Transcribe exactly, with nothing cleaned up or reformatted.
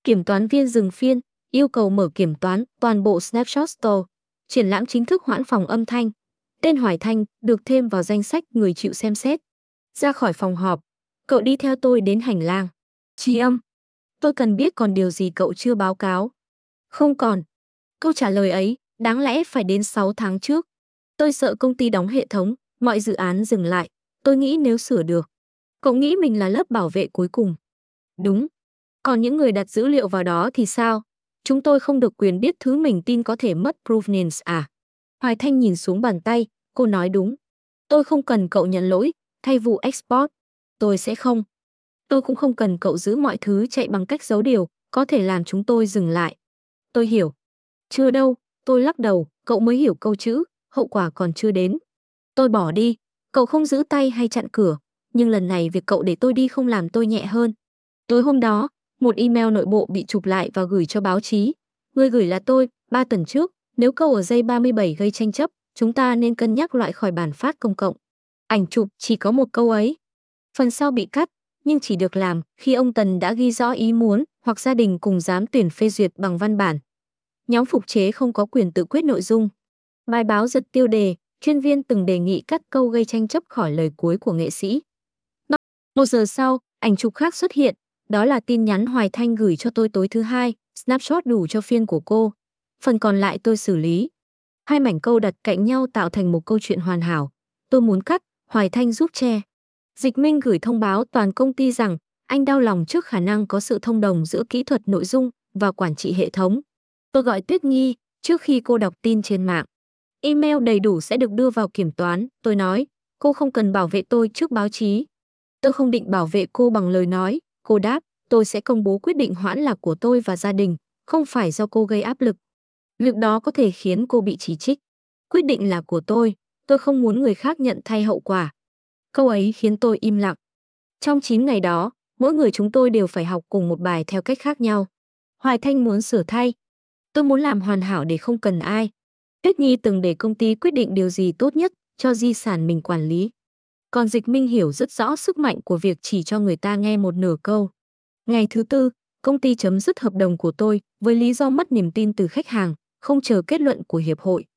Kiểm toán viên dừng phiên, yêu cầu mở kiểm toán toàn bộ Snapshot Store. Triển lãm chính thức hoãn phòng âm thanh. Tên Hoài Thanh được thêm vào danh sách người chịu xem xét. Ra khỏi phòng họp, cậu đi theo tôi đến hành lang. Tri Âm, tôi cần biết còn điều gì cậu chưa báo cáo. Không còn. Câu trả lời ấy đáng lẽ phải đến sáu tháng trước. Tôi sợ công ty đóng hệ thống, mọi dự án dừng lại. Tôi nghĩ nếu sửa được. Cậu nghĩ mình là lớp bảo vệ cuối cùng. Đúng. Còn những người đặt dữ liệu vào đó thì sao? Chúng tôi không được quyền biết thứ mình tin có thể mất provenance à? Hoài Thanh nhìn xuống bàn tay, cô nói đúng. Tôi không cần cậu nhận lỗi, thay vụ export. Tôi sẽ không. Tôi cũng không cần cậu giữ mọi thứ chạy bằng cách giấu điều, có thể làm chúng tôi dừng lại. Tôi hiểu. Chưa đâu, tôi lắc đầu, cậu mới hiểu câu chữ, hậu quả còn chưa đến. Tôi bỏ đi, cậu không giữ tay hay chặn cửa, nhưng lần này việc cậu để tôi đi không làm tôi nhẹ hơn. Tối hôm đó, một email nội bộ bị chụp lại và gửi cho báo chí. Người gửi là tôi, ba tuần trước, nếu câu ở giây ba mươi bảy gây tranh chấp, chúng ta nên cân nhắc loại khỏi bản phát công cộng. Ảnh chụp chỉ có một câu ấy. Phần sau bị cắt, nhưng chỉ được làm khi ông Tần đã ghi rõ ý muốn hoặc gia đình cùng giám tuyển phê duyệt bằng văn bản. Nhóm phục chế không có quyền tự quyết nội dung. Bài báo giật tiêu đề, chuyên viên từng đề nghị cắt câu gây tranh chấp khỏi lời cuối của nghệ sĩ. Một giờ sau, ảnh chụp khác xuất hiện, đó là tin nhắn Hoài Thanh gửi cho tôi tối thứ hai, snapshot đủ cho phiên của cô. Phần còn lại tôi xử lý. Hai mảnh câu đặt cạnh nhau tạo thành một câu chuyện hoàn hảo. Tôi muốn cắt, Hoài Thanh giúp che. Dịch Minh gửi thông báo toàn công ty rằng anh đau lòng trước khả năng có sự thông đồng giữa kỹ thuật nội dung và quản trị hệ thống. Tôi gọi Tuyết Nghi trước khi cô đọc tin trên mạng. Email đầy đủ sẽ được đưa vào kiểm toán, tôi nói, cô không cần bảo vệ tôi trước báo chí. Tôi không định bảo vệ cô bằng lời nói, cô đáp, tôi sẽ công bố quyết định hoãn là của tôi và gia đình, không phải do cô gây áp lực. Việc đó có thể khiến cô bị chỉ trích. Quyết định là của tôi, tôi không muốn người khác nhận thay hậu quả. Câu ấy khiến tôi im lặng. Trong chín ngày đó, mỗi người chúng tôi đều phải học cùng một bài theo cách khác nhau. Hoài Thanh muốn sửa thay. Tôi muốn làm hoàn hảo để không cần ai. Tuyết Nhi từng để công ty quyết định điều gì tốt nhất cho di sản mình quản lý. Còn Dịch Minh hiểu rất rõ sức mạnh của việc chỉ cho người ta nghe một nửa câu. Ngày thứ tư, công ty chấm dứt hợp đồng của tôi với lý do mất niềm tin từ khách hàng, không chờ kết luận của hiệp hội.